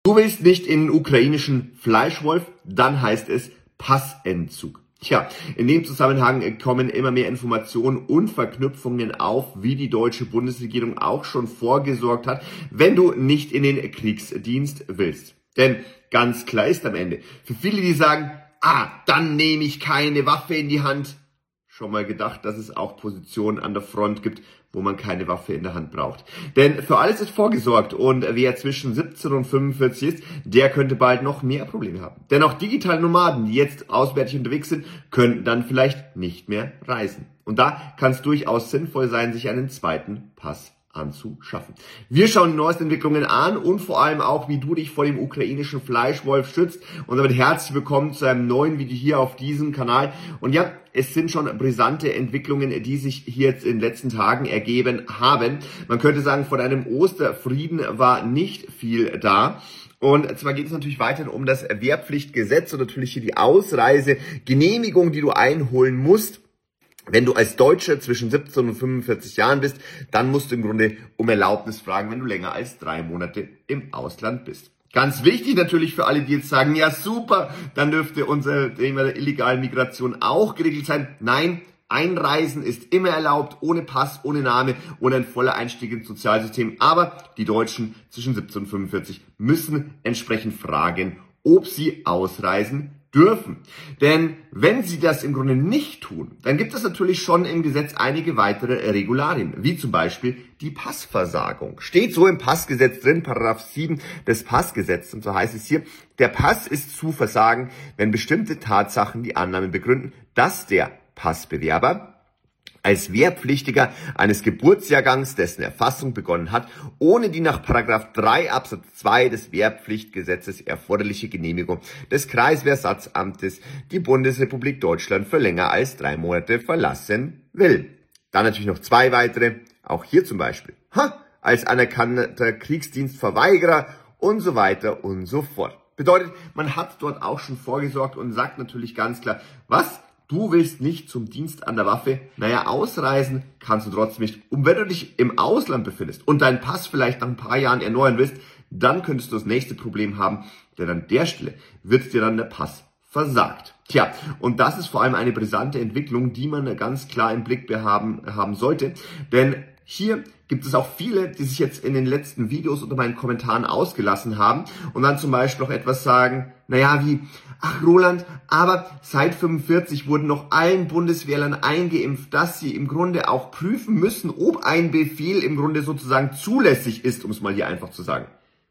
Du willst nicht in den ukrainischen Fleischwolf, dann heißt es Passentzug. Tja, in dem Zusammenhang kommen immer mehr Informationen und Verknüpfungen auf, wie die deutsche Bundesregierung auch schon vorgesorgt hat, wenn du nicht in den Kriegsdienst willst. Denn ganz klar ist am Ende, für viele, die sagen, dann nehme ich keine Waffe in die Hand, schon mal gedacht, dass es auch Positionen an der Front gibt, wo man keine Waffe in der Hand braucht. Denn für alles ist vorgesorgt und wer zwischen 17 und 45 ist, der könnte bald noch mehr Probleme haben. Denn auch digitale Nomaden, die jetzt auswärtig unterwegs sind, könnten dann vielleicht nicht mehr reisen. Und da kann es durchaus sinnvoll sein, sich einen zweiten Pass anzuschaffen. Wir schauen die neuesten Entwicklungen an und vor allem auch, wie du dich vor dem ukrainischen Fleischwolf schützt. Und damit herzlich willkommen zu einem neuen Video hier auf diesem Kanal. Und ja, es sind schon brisante Entwicklungen, die sich hier jetzt in den letzten Tagen ergeben haben. Man könnte sagen, von einem Osterfrieden war nicht viel da. Und zwar geht es natürlich weiterhin um das Wehrpflichtgesetz und natürlich hier die Ausreisegenehmigung, die du einholen musst. Wenn du als Deutscher zwischen 17 und 45 Jahren bist, dann musst du im Grunde um Erlaubnis fragen, wenn du länger als 3 Monate im Ausland bist. Ganz wichtig natürlich für alle, die jetzt sagen, ja super, dann dürfte unser Thema der illegalen Migration auch geregelt sein. Nein, Einreisen ist immer erlaubt, ohne Pass, ohne Name, ohne ein voller Einstieg ins Sozialsystem. Aber die Deutschen zwischen 17 und 45 müssen entsprechend fragen, ob sie ausreisen dürfen. Denn wenn sie das im Grunde nicht tun, dann gibt es natürlich schon im Gesetz einige weitere Regularien, wie zum Beispiel die Passversagung. Steht so im Passgesetz drin, Paragraph 7 des Passgesetzes, und so heißt es hier, der Pass ist zu versagen, wenn bestimmte Tatsachen die Annahme begründen, dass der Passbewerber als Wehrpflichtiger eines Geburtsjahrgangs, dessen Erfassung begonnen hat, ohne die nach Paragraph 3 Absatz 2 des Wehrpflichtgesetzes erforderliche Genehmigung des Kreiswehrersatzamtes die Bundesrepublik Deutschland für länger als 3 Monate verlassen will. Dann natürlich noch 2 weitere, auch hier zum Beispiel, als anerkannter Kriegsdienstverweigerer und so weiter und so fort. Bedeutet, man hat dort auch schon vorgesorgt und sagt natürlich ganz klar, was? Du willst nicht zum Dienst an der Waffe, ausreisen kannst du trotzdem nicht. Und wenn du dich im Ausland befindest und deinen Pass vielleicht nach ein paar Jahren erneuern willst, dann könntest du das nächste Problem haben, denn an der Stelle wird dir dann der Pass versagt. Tja, und das ist vor allem eine brisante Entwicklung, die man ganz klar im Blick haben sollte, denn hier gibt es auch viele, die sich jetzt in den letzten Videos unter meinen Kommentaren ausgelassen haben und dann zum Beispiel noch etwas sagen, wie, Roland, aber seit 45 wurden noch allen Bundeswehrlern eingeimpft, dass sie im Grunde auch prüfen müssen, ob ein Befehl im Grunde sozusagen zulässig ist, um es mal hier einfach zu sagen.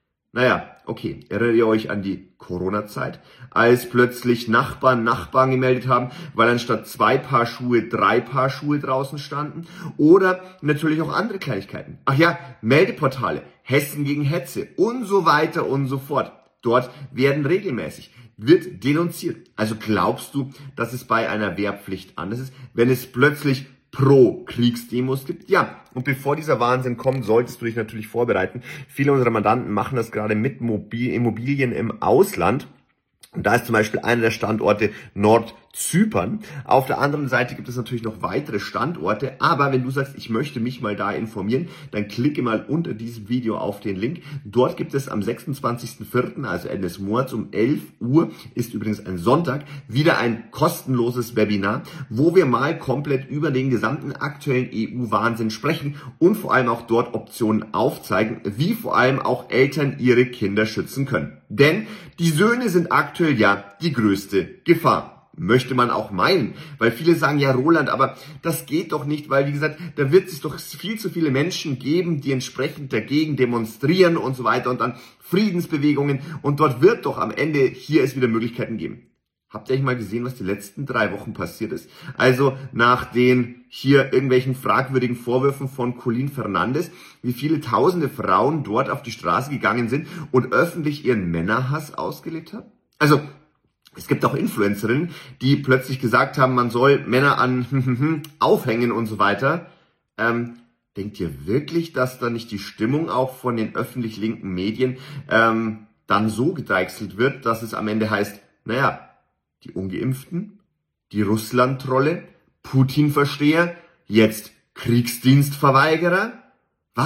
Okay, erinnert ihr euch an die Corona-Zeit, als plötzlich Nachbarn gemeldet haben, weil anstatt 2 Paar Schuhe 3 Paar Schuhe draußen standen? Oder natürlich auch andere Kleinigkeiten. Meldeportale, Hessen gegen Hetze und so weiter und so fort. Dort wird denunziert. Also glaubst du, dass es bei einer Wehrpflicht anders ist, wenn es plötzlich Pro-Kriegsdemos gibt? Ja, und bevor dieser Wahnsinn kommt, solltest du dich natürlich vorbereiten. Viele unserer Mandanten machen das gerade mit Immobilien im Ausland. Und da ist zum Beispiel einer der Standorte Nordzypern. Auf der anderen Seite gibt es natürlich noch weitere Standorte. Aber wenn du sagst, ich möchte mich mal da informieren, dann klicke mal unter diesem Video auf den Link. Dort gibt es am 26.04., also Ende des Monats um 11 Uhr, ist übrigens ein Sonntag, wieder ein kostenloses Webinar, wo wir mal komplett über den gesamten aktuellen EU-Wahnsinn sprechen und vor allem auch dort Optionen aufzeigen, wie vor allem auch Eltern ihre Kinder schützen können. Denn die Söhne sind aktuell die größte Gefahr. Möchte man auch meinen, weil viele sagen, Roland, aber das geht doch nicht, weil wie gesagt, da wird es doch viel zu viele Menschen geben, die entsprechend dagegen demonstrieren und so weiter und dann Friedensbewegungen und dort wird doch am Ende hier es wieder Möglichkeiten geben. Habt ihr eigentlich mal gesehen, was die letzten 3 Wochen passiert ist? Also nach den hier irgendwelchen fragwürdigen Vorwürfen von Colin Fernandes, wie viele tausende Frauen dort auf die Straße gegangen sind und öffentlich ihren Männerhass ausgelebt haben? Also es gibt auch Influencerinnen, die plötzlich gesagt haben, man soll Männer an aufhängen und so weiter. Denkt ihr wirklich, dass da nicht die Stimmung auch von den öffentlich linken Medien dann so gedeichselt wird, dass es am Ende heißt, die Ungeimpften, die Russland-Trolle, Putin-Versteher, jetzt Kriegsdienstverweigerer? Was?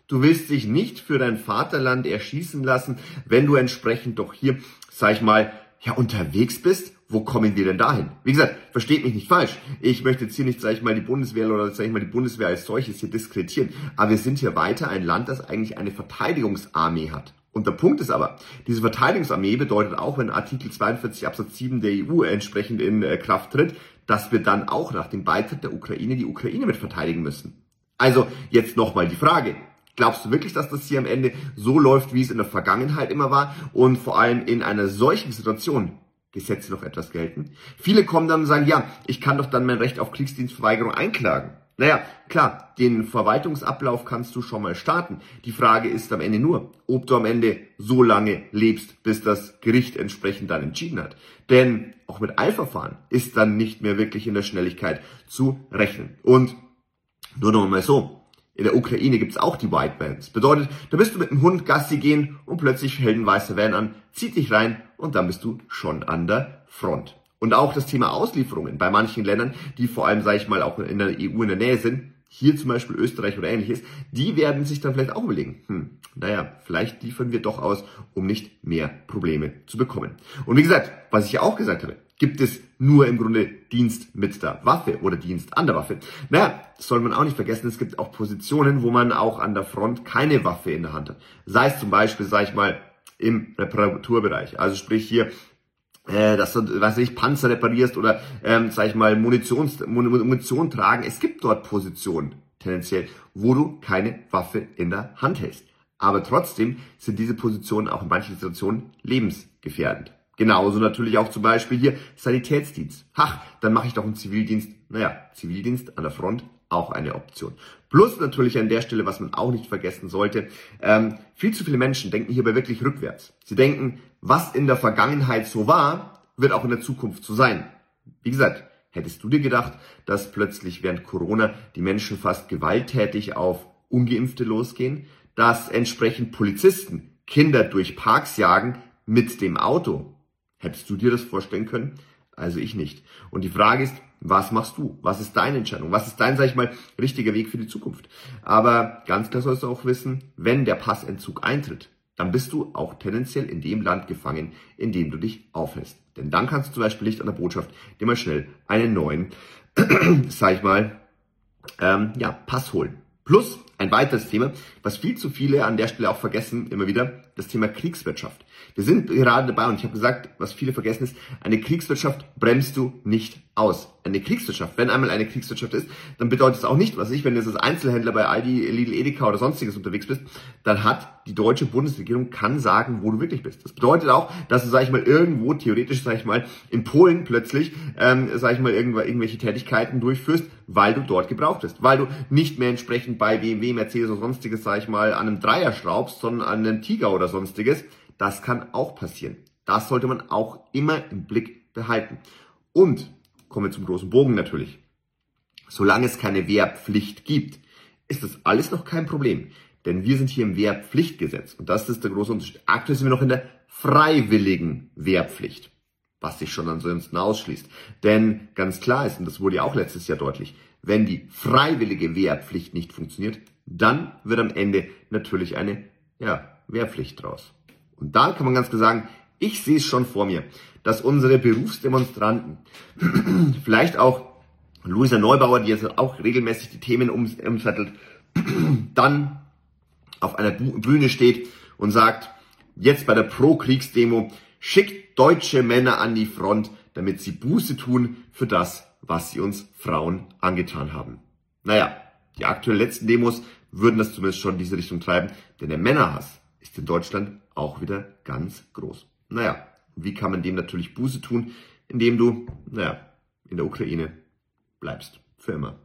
Du willst dich nicht für dein Vaterland erschießen lassen, wenn du entsprechend doch hier, sag ich mal, ja, unterwegs bist. Wo kommen wir denn dahin? Wie gesagt, versteht mich nicht falsch. Ich möchte jetzt hier nicht, sag ich mal, die Bundeswehr oder sag ich mal, die Bundeswehr als solches hier diskreditieren. Aber wir sind hier weiter ein Land, das eigentlich eine Verteidigungsarmee hat. Und der Punkt ist aber, diese Verteidigungsarmee bedeutet auch, wenn Artikel 42 Absatz 7 der EU entsprechend in Kraft tritt, dass wir dann auch nach dem Beitritt der Ukraine die Ukraine mit verteidigen müssen. Also jetzt nochmal die Frage. Glaubst du wirklich, dass das hier am Ende so läuft, wie es in der Vergangenheit immer war und vor allem in einer solchen Situation Gesetze noch etwas gelten? Viele kommen dann und sagen, ja, ich kann doch dann mein Recht auf Kriegsdienstverweigerung einklagen. Naja, klar, den Verwaltungsablauf kannst du schon mal starten. Die Frage ist am Ende nur, ob du am Ende so lange lebst, bis das Gericht entsprechend dann entschieden hat. Denn auch mit Eilverfahren ist dann nicht mehr wirklich in der Schnelligkeit zu rechnen. Und nur noch mal so. In der Ukraine gibt's auch die White Vans. Bedeutet, da bist du mit dem Hund Gassi gehen und plötzlich hält ein weißer Van an, zieht dich rein und dann bist du schon an der Front. Und auch das Thema Auslieferungen bei manchen Ländern, die vor allem, sage ich mal, auch in der EU in der Nähe sind, hier zum Beispiel Österreich oder ähnliches, die werden sich dann vielleicht auch überlegen, vielleicht liefern wir doch aus, um nicht mehr Probleme zu bekommen. Und wie gesagt, was ich ja auch gesagt habe, gibt es nur im Grunde Dienst mit der Waffe oder Dienst an der Waffe. Naja, das soll man auch nicht vergessen, es gibt auch Positionen, wo man auch an der Front keine Waffe in der Hand hat. Sei es zum Beispiel, sag ich mal, im Reparaturbereich. Also sprich hier, dass du, Panzer reparierst oder, sag ich mal, Munition tragen. Es gibt dort Positionen, tendenziell, wo du keine Waffe in der Hand hältst. Aber trotzdem sind diese Positionen auch in manchen Situationen lebensgefährdend. Genauso natürlich auch zum Beispiel hier Sanitätsdienst. Dann mache ich doch einen Zivildienst. Zivildienst an der Front, auch eine Option. Plus natürlich an der Stelle, was man auch nicht vergessen sollte, viel zu viele Menschen denken hierbei wirklich rückwärts. Sie denken, was in der Vergangenheit so war, wird auch in der Zukunft so sein. Wie gesagt, hättest du dir gedacht, dass plötzlich während Corona die Menschen fast gewalttätig auf Ungeimpfte losgehen, dass entsprechend Polizisten Kinder durch Parks jagen mit dem Auto? Hättest du dir das vorstellen können? Also ich nicht. Und die Frage ist, was machst du? Was ist deine Entscheidung? Was ist dein, sag ich mal, richtiger Weg für die Zukunft? Aber ganz klar sollst du auch wissen, wenn der Passentzug eintritt, dann bist du auch tendenziell in dem Land gefangen, in dem du dich aufhältst. Denn dann kannst du zum Beispiel nicht an der Botschaft dir mal schnell einen neuen, sag ich mal, Pass holen. Plus ein weiteres Thema, was viel zu viele an der Stelle auch vergessen, immer wieder, das Thema Kriegswirtschaft. Wir sind gerade dabei und ich habe gesagt, was viele vergessen ist, eine Kriegswirtschaft bremst du nicht aus. Eine Kriegswirtschaft, wenn einmal eine Kriegswirtschaft ist, dann bedeutet es auch nicht, wenn du jetzt als Einzelhändler bei Aldi, Lidl, Edeka oder sonstiges unterwegs bist, dann hat die deutsche Bundesregierung, kann sagen, wo du wirklich bist. Das bedeutet auch, dass du, sag ich mal, irgendwo theoretisch, sag ich mal, in Polen plötzlich, irgendwelche Tätigkeiten durchführst, weil du dort gebraucht bist. Weil du nicht mehr entsprechend bei BMW, Mercedes oder sonstiges, sag ich mal, an einem Dreier schraubst, sondern an einem Tiger oder sonstiges. Das kann auch passieren. Das sollte man auch immer im Blick behalten. Und kommen wir zum großen Bogen natürlich. Solange es keine Wehrpflicht gibt, ist das alles noch kein Problem. Denn wir sind hier im Wehrpflichtgesetz. Und das ist der große Unterschied. Aktuell sind wir noch in der freiwilligen Wehrpflicht, was sich schon ansonsten ausschließt. Denn ganz klar ist, und das wurde ja auch letztes Jahr deutlich, wenn die freiwillige Wehrpflicht nicht funktioniert, dann wird am Ende natürlich eine Wehrpflicht draus. Und da kann man ganz klar sagen, ich sehe es schon vor mir, dass unsere Berufsdemonstranten, vielleicht auch Luisa Neubauer, die jetzt auch regelmäßig die Themen umsattelt, dann auf einer Bühne steht und sagt, jetzt bei der Pro-Kriegsdemo, schickt deutsche Männer an die Front, damit sie Buße tun für das, was sie uns Frauen angetan haben. Naja, die aktuellen letzten Demos würden das zumindest schon in diese Richtung treiben, denn der Männerhass ist in Deutschland auch wieder ganz groß. Naja, wie kann man dem natürlich Buße tun? Indem du, in der Ukraine bleibst. Für immer.